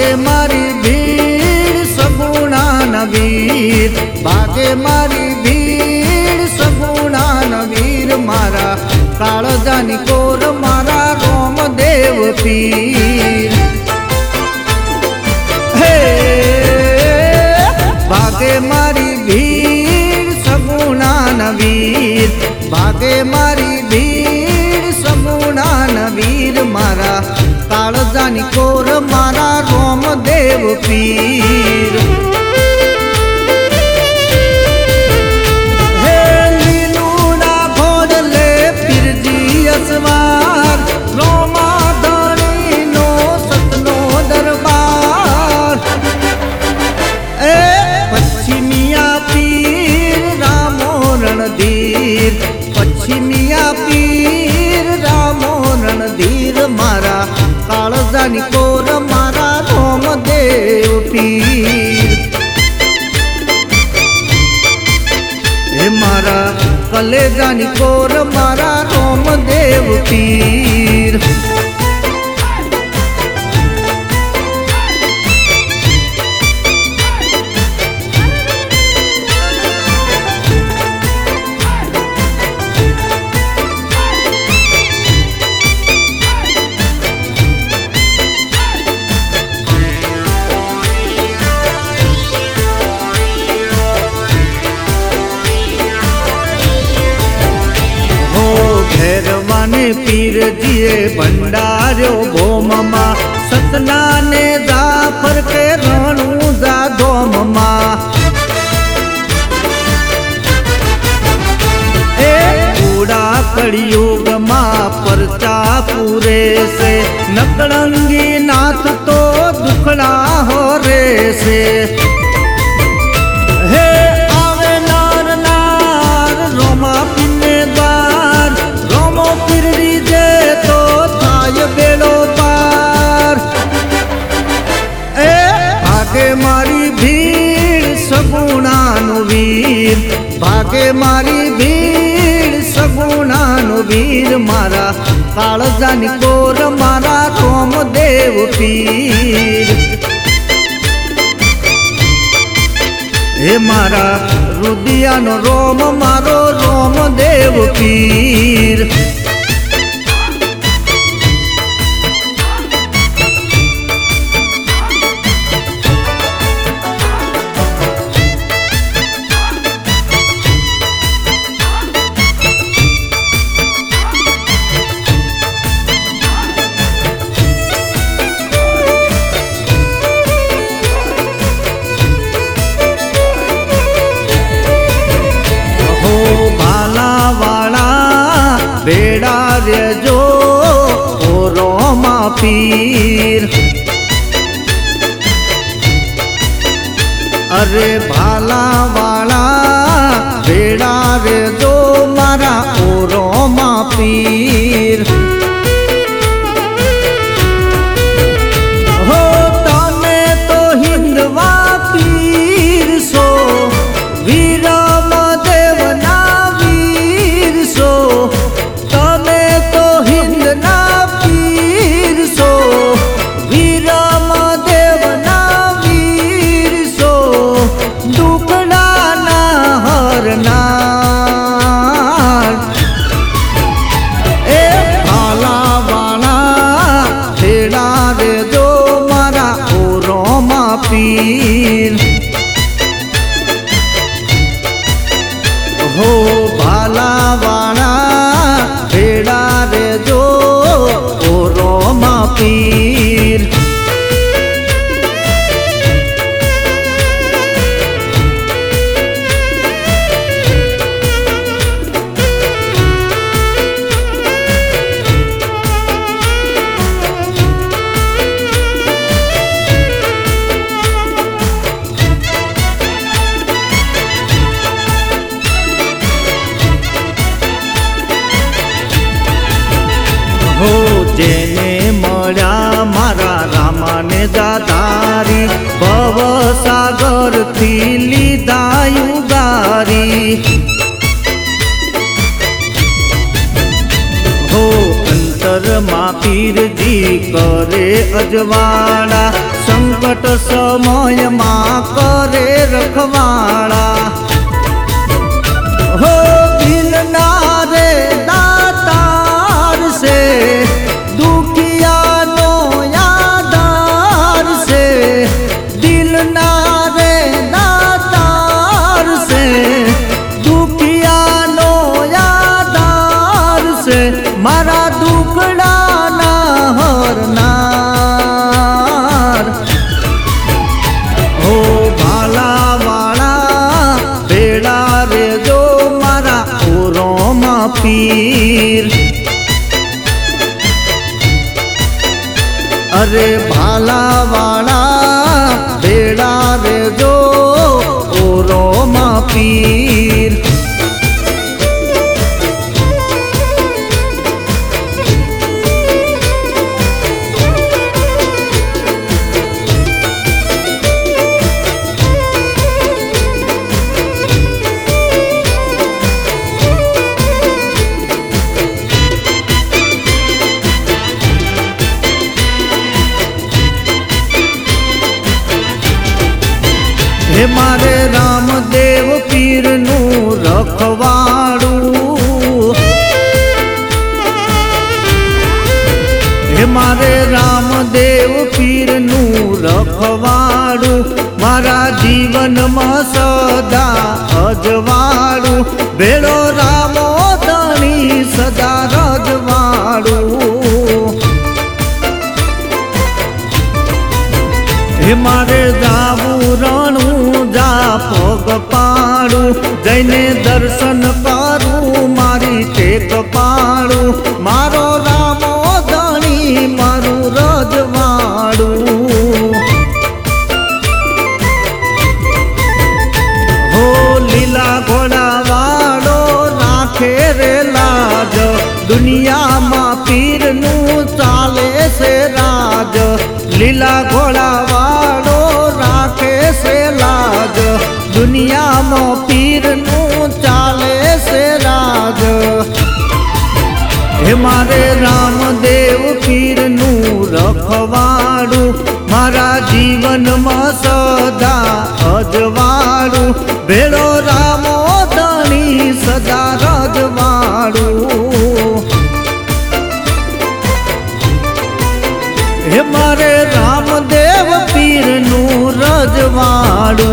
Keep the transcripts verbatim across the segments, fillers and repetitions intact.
भागे मारी भीड़ सगुणा नवीर, भागे मारी भीड़ सगुणा नवीर, मारा काळजानी कोर मारा रोमदेव पीर। हे भागे मारी भीड़ सगुणा नवीर, भागे मारी भीड़ सगुणा नवीर, मारा काळजानी कोर मारा रोमदेव पीर। हे लीलूना घोड़ले पीरजी असवार, रोमा धणी नो सतनो दरबार। ए पश्चिमिया पीर रामो रणधीर, पश्चिमिया पीर रामो रणधीर, मारा काळजानी कोर मारा रोमदेव पीर। हे मारा कलेजानी कोर मारा रोमदेव पीर। भैरवाने पीर दिए भंडार्यो भोममा, सतना ने जाफर के रणु जा दोममा। ए बूढ़ा कलयुग मा परचा पूरे से, नकलंगी नाथ तो दुखड़ा हो रे से। हे आवे नार नार रोमा पिने द्वार, रोमो पीरड़ी जे तो थाय बेड़ो पार। ए भागे मारी भीड़ सगुणा वीर, भागे मारी भीड़ सगुणा वीर, मारा काळजानी कोर मारा रोमदेव पीर। हे मारा रुदियानो रोम मारो रोमदेव पीर। बेड़ा रे जो ओ रोमा पीर, अरे भाला वाला बेड़ा रे जो मारा ओ रोमा पीर। हो तने तो हिंदवा पीर सो, वीरम देव ना वीर सो, पीर। हो भाला वाला बेड़ा रे जो ओ रोमा पीर। हो जेने मळ्या मारा रामाने जादारी, भव सागर थी लीधा युगारी। हो अंतर मा पीर जी करे अजवाड़ा, संकट समय माँ करे रखवाड़ा। हो दिल ना रे दातार से, दुखिया नो यादार से, दिल ना रे दातार से, दुखिया नो यादार से, मारा दुखड़ा ना हरनार। हो भाला वाला बेड़ा रे जो मारा ओरोमा पीर। अरे भाला वाला बेड़ा रे जो ओरोमा पीर। हे मारे रामदेव पीर नू रखवाड़ू, हे मारे रामदेव पीर नू रखवाड़ू, मारा जीवन में सदा अजवाड़ू, बेड़ो रामो धणी सदा रजवाड़ू। हे मारे जावू रणू जा पग पाड़ू, जैने दर्शन करू मारी टेक पाड़ू, मारो रामो धणी मारू रजवाड़ू। हो लीला घोड़ा वाड़ो राखे रे लाज, दुनिया मां पीर नू चाले से राज। लीला घोड़ा वाड़ो राखे से लाज, दुनिया में पीर नू चाले से राज। हे मारे रामदेव पीर नू रखवाड़ू, मारा जीवन में सदा अजवाड़ू, बेड़ो रामो धणी सदा रजवाड़ू। हे मारे रामदेव पीर नू रजवाड़ू।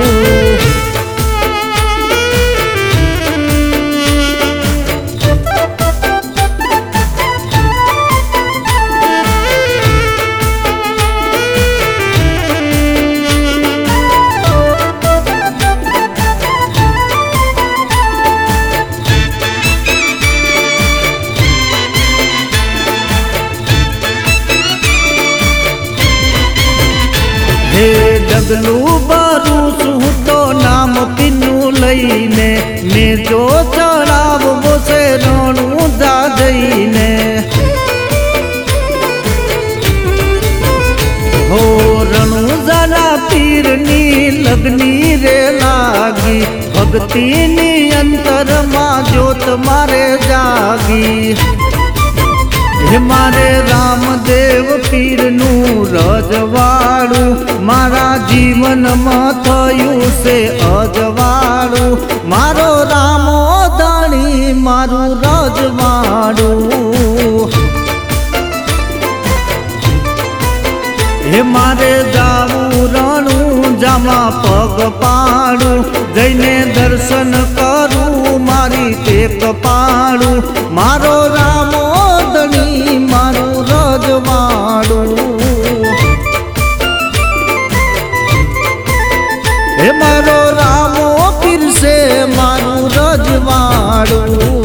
हे डगलू बारू सू तो नाम पीनू लईने, ने जो चढ़ाव वो से रणू जा जईने। हो रणू जरा पीर नी लगनी रे लागी, भक्ति नी अंतर मां ज्योत मारे जागी। हे मारे रामदेव पीर नू रजवाड़ू, मारा जीवन में थयू से अजवाड़ू, मारो रामो धणी मारू रजवाड़ू। हे मारे जावू रणू जामा पग पाड़ू, जैने दर्शन करू मारी टेक पाड़ू, मारो रामो धणी मारू रजवाड़ू। हे मारो रामो पीर से मारू रजवाड़ू।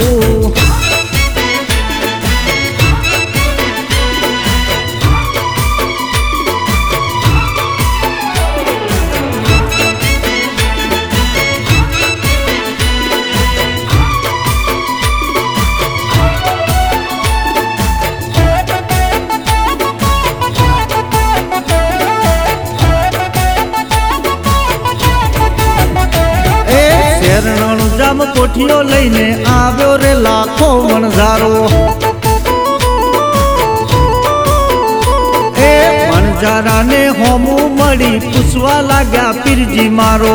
જામ કોઠીઓ લઈને આવ્યો રે લાખો વણઝારો। વણઝારા ને હોમું મળી પૂછવા લાગ્યા પીરજી મારો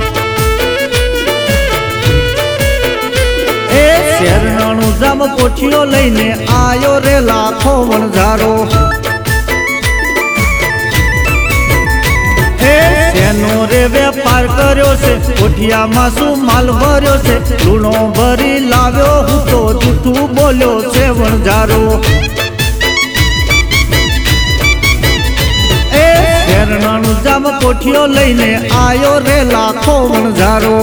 એ શેરણાનું જામ કોઠીઓ લઈને આયો રે લાખો વણઝારો એનો રે વેપાર કર્યો છે કોઠિયામાં શું માલ ભર્યો છે લૂણો ભરી લાવ્યો હું તો જૂઠું બોલ્યો છે વણઝારો એ શેરણાનું જામ કોઠીઓ લઈને આયો રે લાખો વણઝારો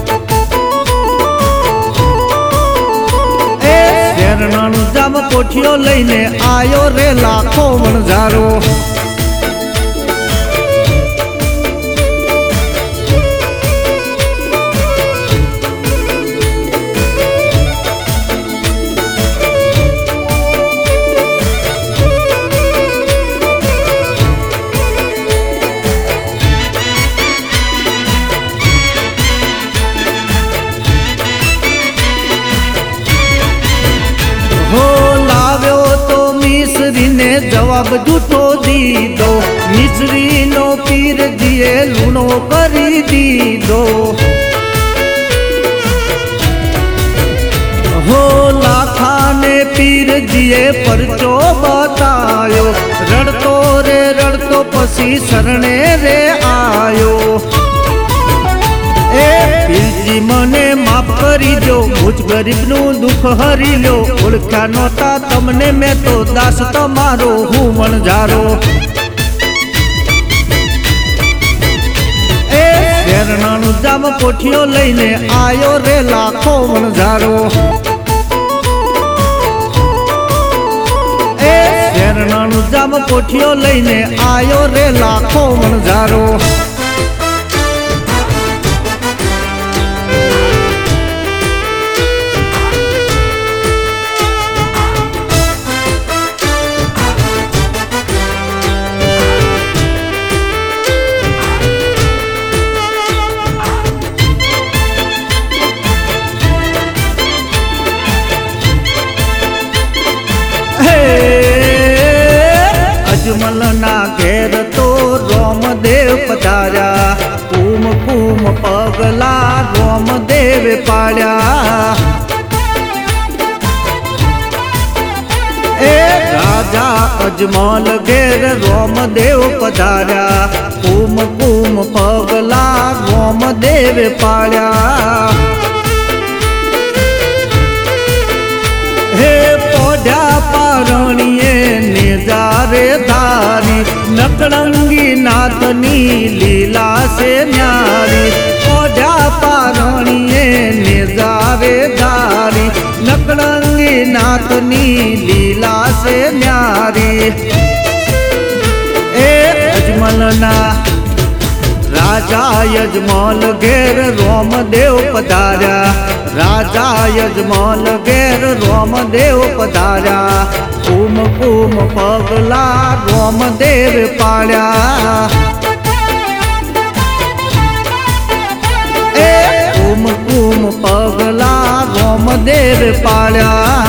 એ શેરણાનું જામ કોઠીઓ લઈને આયો રે લાખો વણઝારો જવાબ જૂઠો દીધો મિશ્રીનો પીરજીએ લૂણો કરી દીધો હો લાખાને પીરજીએ પરચો બતાયો રડતો રે રડતો પછી શરણે રે આયો એ પીરજી મને માફ કરી દો મુજ ગરીબનું દુઃખ હરી લ્યો ઓળખ્યા નહોતા તમને મેં તો દાસ તમારો હું વણઝારો એ શેરણાનું જામ કોઠીઓ લઈને આયો રે લાખો વણઝારો એ શેરણાનું જામ કોઠીઓ લઈને આયો રે લાખો વણઝારો અજમલના ઘેર તો રોમદેવ પધાર્યા કુમ કુમ પગલા રોમદેવ પાડ્યા એ રાજા અજમલ ઘેર રોમદેવ પધાર્યા કુમ કુમ પગલા રોમદેવ પાડ્યા હે પોઢ્યા પારણીએ નેજારે ધારી નકળંગી નાથની લીલા છે ન્યારી પોઢ્યા પારણીએ નેજારે ધારી નકળંગી નાથની લીલા છે ન્યારી એ અજમલના રાજા યજમલ ઘેર રોમદેવ પધાર્યા રાજા યજમલ ઘેર રોમદેવ પધાર્યા કુમ કુમ પગલા રોમદેવ પાડ્યા એ કુમ કુમ પગલા રોમદેવ પાડ્યા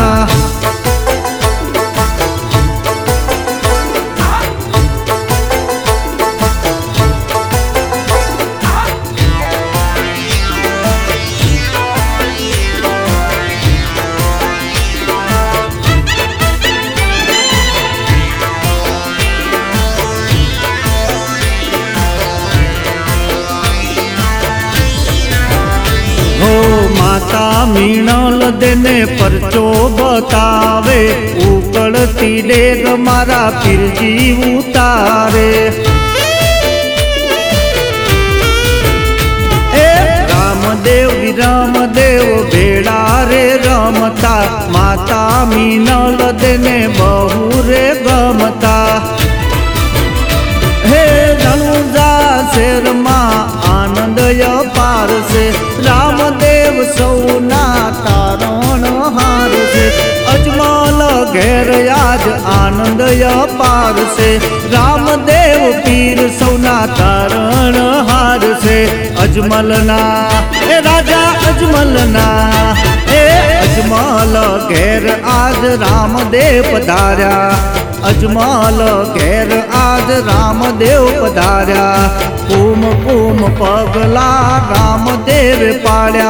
माता मीणल देने परचो बतावे उकड़ती डेग मारा पीरजी उतारे ए रामदेव विरामदेव भेड़ा रे रमता माता मीणल देने बहु रे गमता हे धनुजा शेर मा आनंद अपार से रामदेव सौना तारण हार से अजमल घेर आज आनंद अपार से रामदेव पीर सौना तारण हार से अजमलना ए राजा अजमलना ए अजमल घेर आज रामदेव पधार्या अजमल घेर आज रामदेव पधार्या, कुम कुम पगला रामदेव पाड्या।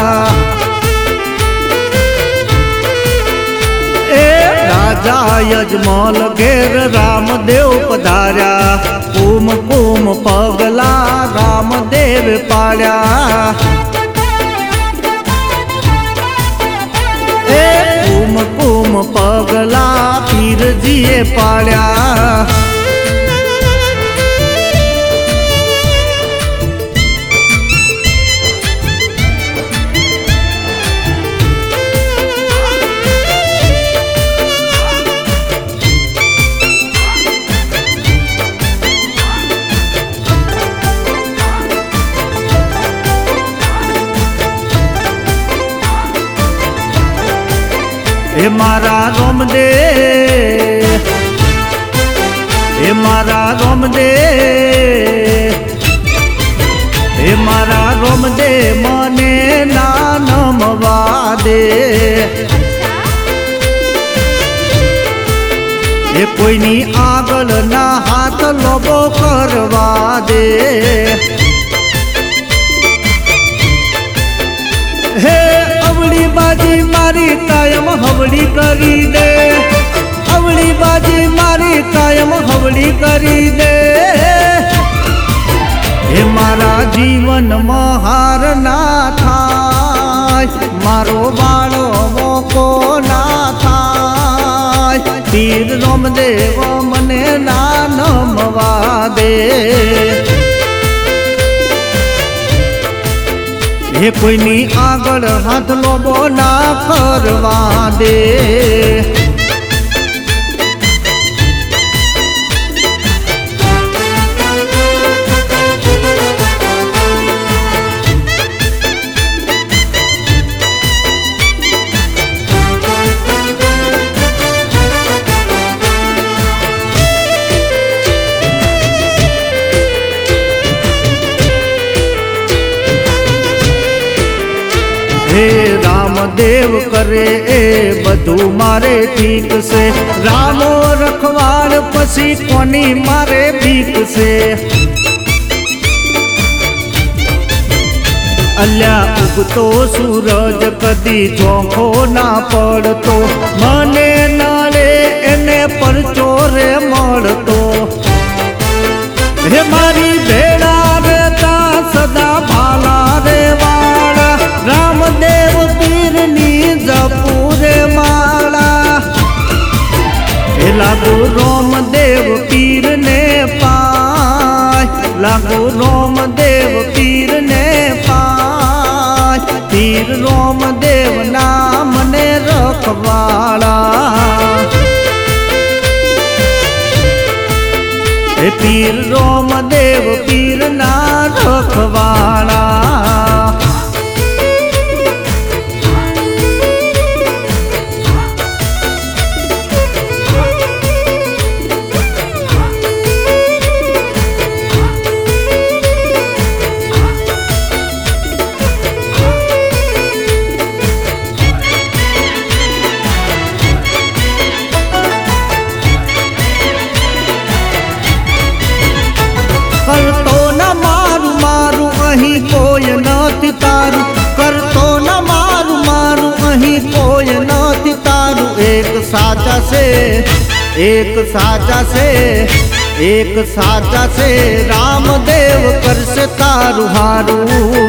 ए राजा यजमल घेर रामदेव पधार्या, कुम कुम पगला रामदेव पाड्या। ए कुम कुम पगला पीरजीए पाड्या। हे मारा रोमदे, हे मारा रोमदे, हे मारा रोमदे मने ना नमवा दे। हे कोईनी आगल ना हाथ लोबो करवा दे। हे अवળી बाजी मारी कायम हवળી करी दे, अवળી बाजी मारी कायम हवળી करी दे। हे मारा जीवन में हार ना थाय, मारो बाळो मोको ना थाय। तीर रोमदेव मने ना नमवा दे। हे कोईनी आगळ हाथ लोबो ना करवा दे। हे रामदेव करे ए बधु मारे ठीक से, रामो रखवाड़ पसी कोनी मारे भीख से। अल्या उगतो सूरज कदी झोंको ना पड़तो, मने नाले एने परचो रे मळतो। हे मारी भेड़ा रेता सदा भाला रे वाला, रामदेव पीरनी जपूरे माला। हे लागू रोमदेव पीर ने पाय, लागू रोमदेव पीर ने पाय। पीर रोमदेव नाम ने रखवाला, हे पीर रोमदेव पीर ना रखवाला। करतो न मारू मारू अहीं कोई नथी तारू, करतो न मारू मारू अहीं कोई नथी तारू। एक साचा से, एक साचा से, एक साचा से रामदेव करसे तारू हारू।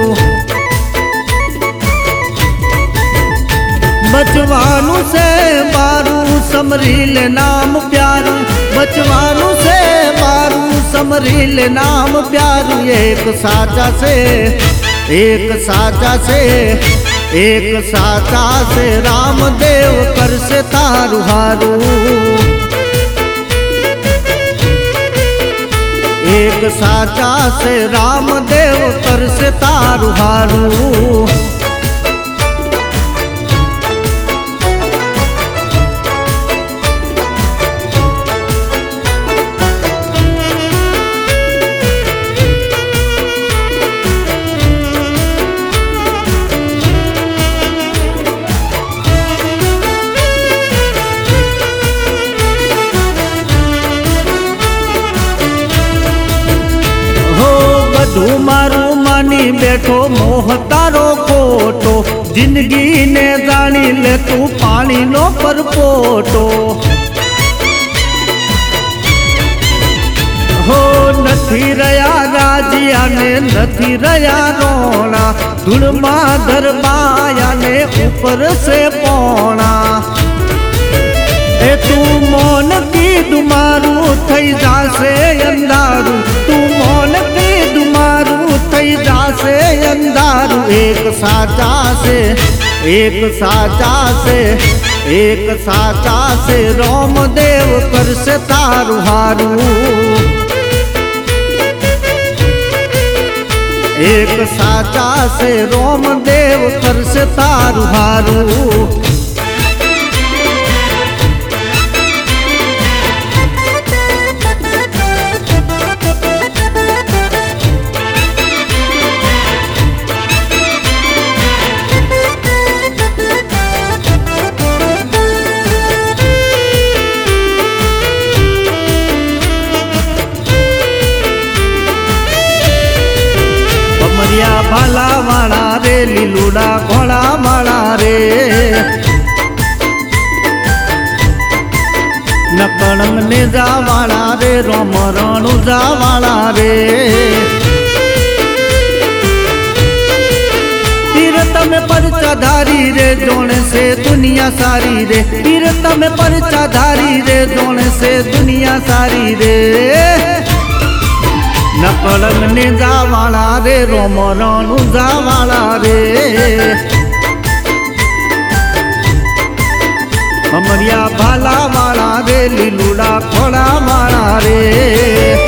बचवानु से मारू समरील नाम प्यारू, बचवानु से मारू समरील नाम प्यारू। एक साचा से, एक साचा से, एक साचा से रामदेव करसे तारू हारू। एक साचा से रामदेव करसे तारू हारू। बनी बैठो मोह तारो खोटो, जिंदगी ने जानी ले तू पानी नो परपोटो। हो नथी रया राजिया ने नथी रया रोना, धूळमा दरबाया ने ऊपर से पोना। ए तू मौन की दुमारू थई जासे अंधारू, तू मौन की दुमारू थई जासे अंधारू। एक साचा से एक साचा से एक साचा से रोम देव कर से तारू हारू। एक साचा से रोम देव कर से तारू हारू। भाला वाला रे लीलूड़ा घोड़ा वाला रे, नकड़ंग ने जा वाला रे रोम रणु जा वाला रे। तीरथ में परचा धारी रे जोने से दुनिया सारी रे, तीरथ में परचा धारी रे जोने से दुनिया सारी रे। नकड़ंग ने जावाला रे रोम रणु जावाला रे, हमरिया भाला वाला रे लीलूड़ा खोड़ा वाला रे।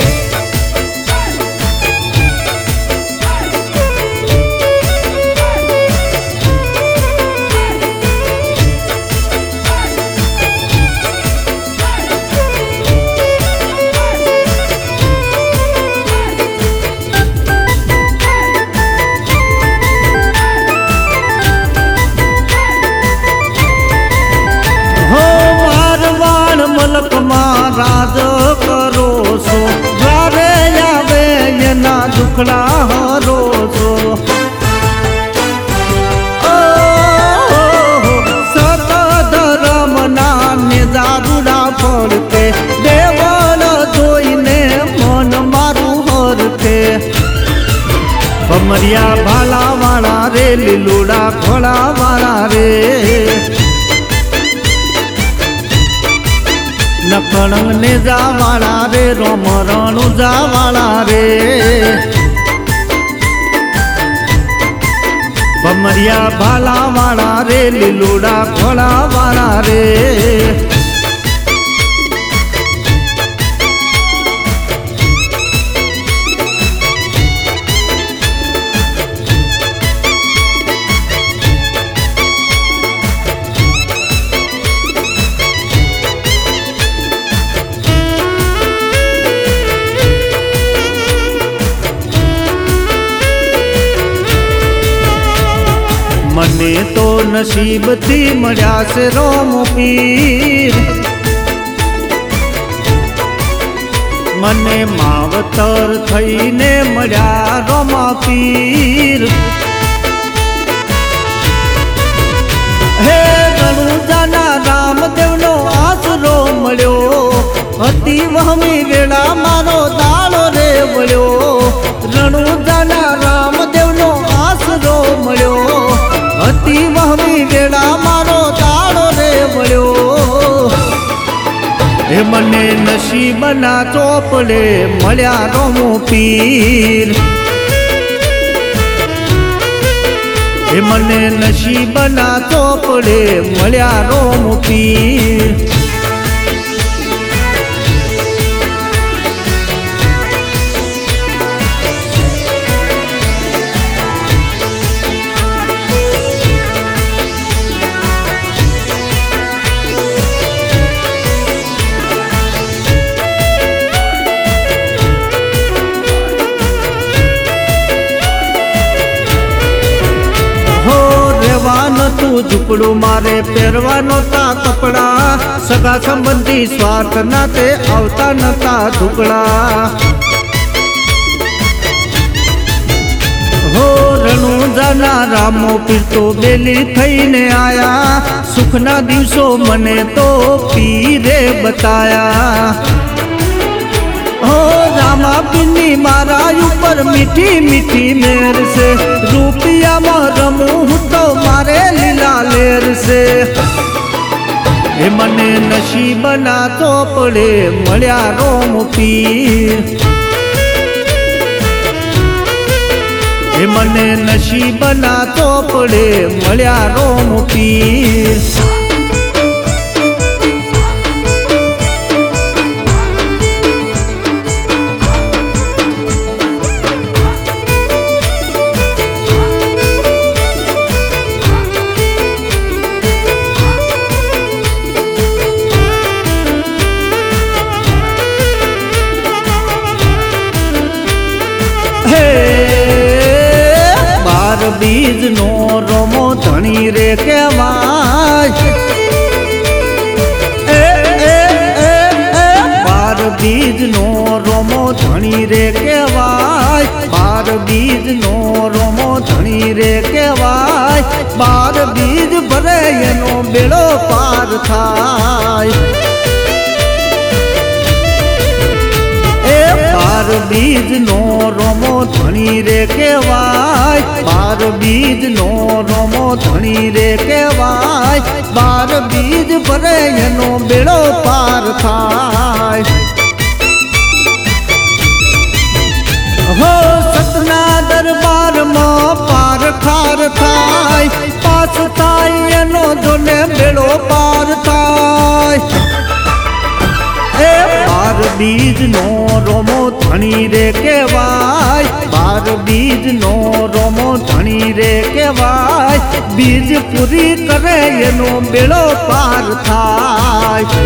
राज करो सो द्वारे आवे ना दुखड़ा हरो सो। ओ सत धर्म ना निजारुड़ा पड़ते, देवल जोईने मन मारू हरते। हमरिया भाला वाला रे लीलूड़ा घोड़ा वाला रे, नकड़ंग ने जावाला रे रोम रणु जावाला रे। बमरिया भाला वाला रे लीलूड़ा घोड़ा वाला रे। मने तो नसीब थी मजा से रोम पीर, मने मावतर थई ने मजा रोमा पीर। हे रणुजाना रामदेव नो आसरो मळ्यो, अति वहमी वेळा मारो दाळो रे वळ्यो। रणुजाना रामदेव नो आसरो मळ्यो, अति वहमी वेड़ा मारो दाड़ो रे वळ्यो। हे मने नसीब ना चोपड़े मळ्या रोमो पीर, हे मने नसीब ना चोपड़े मळ्या रोमो पीर। तू झुपड़ू मारे पेरवानो ता कपड़ा, सगा संबंधी स्वार्थ नाते आवता नता ढुकड़ा। हो રામો પીર તો બેલી થઈને આયા સુખના દિવસો મને તો પીરે બતાયા હો રામા પીરની મારા ઉપર મીઠી મીઠી મેર છે રૂપિયામાં રમું હું તો મારે લીલા લેર છે એ મને નસીબના ચોપડે મળ્યા રોમ પીર એ મને નસીબના ચોપડે મળ્યા રોમ પીર બીજ નો રોમો ધણી રે કેવાય એ એ એ બાર બીજ નો રોમો ધણી રે કેવાય બાર બીજ નો રોમો ધણી રે કેવાય બાર બીજ ભરે એનો બેડો પાર થાય બાર બીજ નો રોમો ધણી રે કેવાય બાર બીજ નો રોમો ધણી રે કેવાય બાર બીજ ભરે એનો બેડો પાર થાય હો સતના દરબારમાં પાર ખાર થાય પાસ થાય એનો જોને બેડો પાર થાય એ બાર બીજ નો રોમો ધણી રે કેવાય બાર બીજ નો રોમો ધણી રે કેવાય બીજ પૂરી કરે એનો બેડો પાર થાય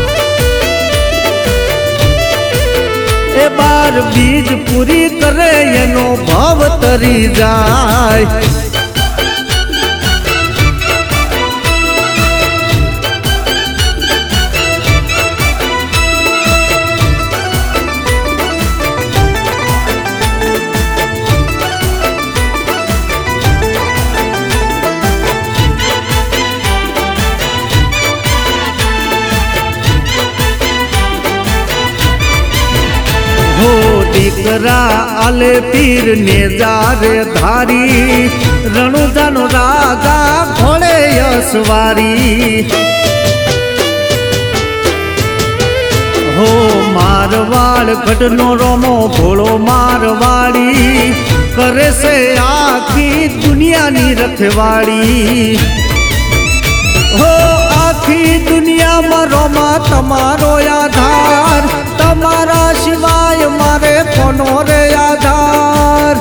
એ બાર બીજ પૂરી કરે એનો ભાવ તરી જાય દીકરા આલે પીર ને જારે ધારી રણુજાનો રાજા ઘોડે યશવારી હો મારવાડ ગઢનો રોમો ભોળો મારવાડી કરે છે આખી દુનિયાની રખવાડી હો આખી દુનિયામાં રોમા તમારો આધાર તમારા સિવાય મારે કોનો રે આધાર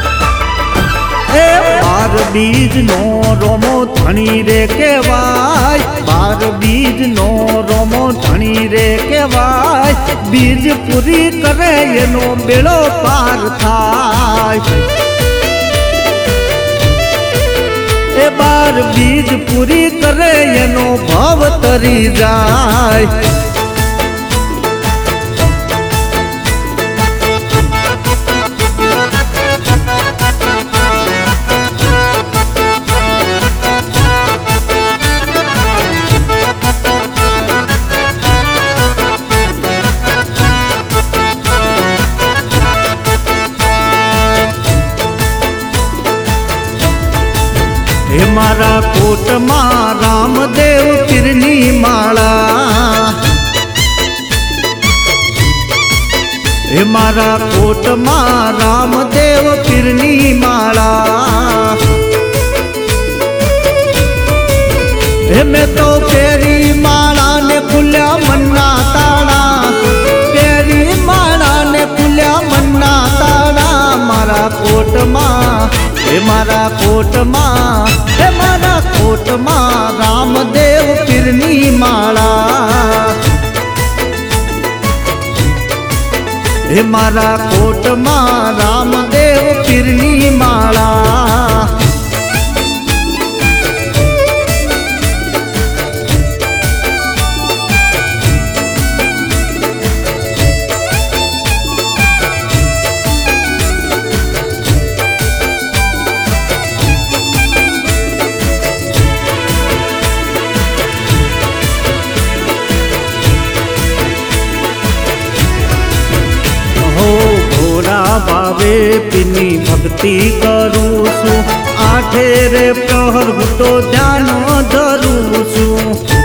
એ બાર બીજ નો રોમો ધણી રે કેવાય બાર બીજ નો રોમો ધણી રે કેવાય બીજ પૂરી કરે એનો બેડો પાર થાય એ બાર બીજ પૂરી કરે એનો ભાવ તરી જાય હે મારા કોટમાં રામદેવ પીરની માળા હે મારા કોટમાં રામદેવ પીરની માળા હે મેં તો પેરી માળા ને ખુલ્યા મનના તાળા પેરી માળા ને ખુલ્યા મનના તાળા મારા કોટમાં હે મારા કોટમાં હે મારા કોટમાં રામદેવ પીરની માળા હે મારા કોટમાં રામદેવ પીરની માળા આવે પીની ભક્તિ કરું છું, આઠે રે પ્રહર હું તો ધ્યાન ધરું છું.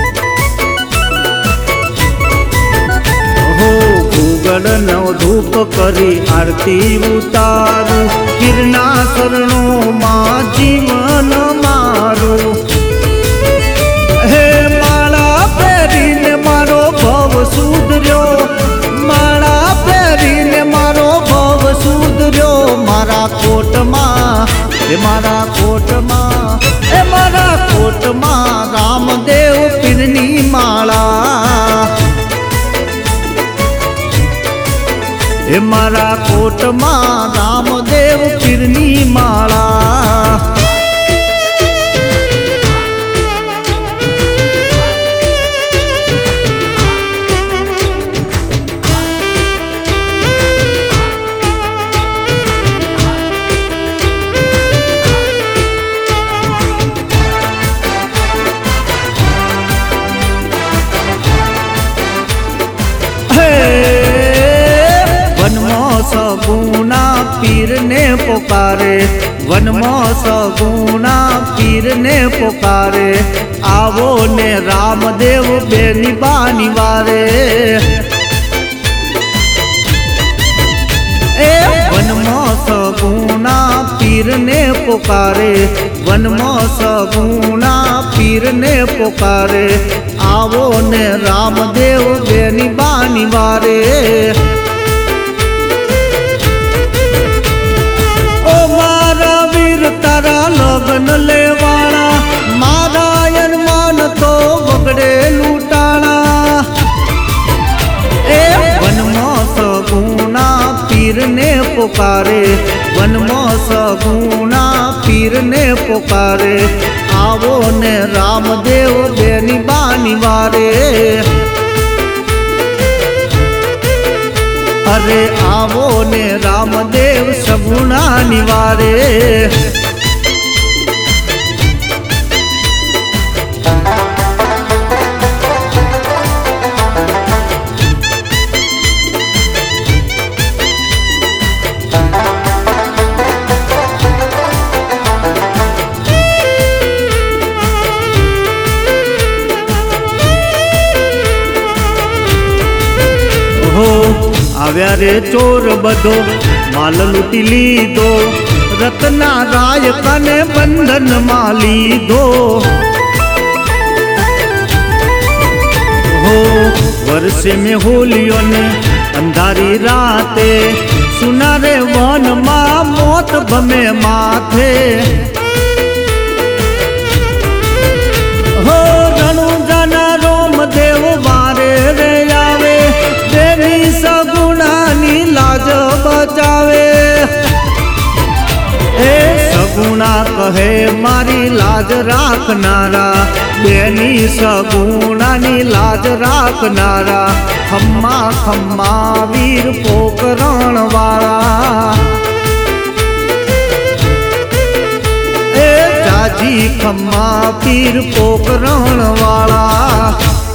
હો ભૂગળ નો ધૂપ કરી આરતી ઉતારું, ગિરના શરણોમાં જીવન મારું. હે માળા પહેરીને મારો ભવ સુધર્યો, માળા પહેરીને મારો ભવ સુધર્યો. મારા કોટમાં એ મારા કોટમાં એ મારા કોટમાં રામદેવ પીરની માળા. એ મારા કોટમાં રામદેવ પીરની માળા. સગુણા પીરને પોકારે, વનમાં સગુણા પીરને પોકારે. આવો ને રામદેવ બેની બાની વારે. એ વનમાં સગુણા પીરને પોકારે, વનમાં સગુણા પીરને પોકારે. આવો ને રામદેવ બેની બાની વારે. તારા લગ્ન લેવાળા મારા યનમાન તો વગડે લૂંટાણા. એ વનમાં સગુણા પીરને પોકારે, વનમાં સગુણા પીરને પોકારે. આવો ને રામદેવ બેની બાની વારે. અરે આવો ને રામદેવ સગુણા નિવારે. આવ્યા રે ચોર બધો માલ લૂંટી લીધો, રત્ના રાય કને બંધન માં લીધો. હો વર્ષે મેં હોલિયો ને અંધારી રાતે, સુનારે વન માં મોત ભમે માથે. હો રણુજાના રોમદેવ વારે રે આવે, તેની સગુણાની લાજ બચાવે. એ સગુણા કહે મારી લાજ રાખનારા, બેની સગુણાની લાજ રાખનારા. ખમ્મા ખમ્મા વીર પોકરણ વાળા. એ જાજી ખમ્મા પીર પોકરણ વાળા.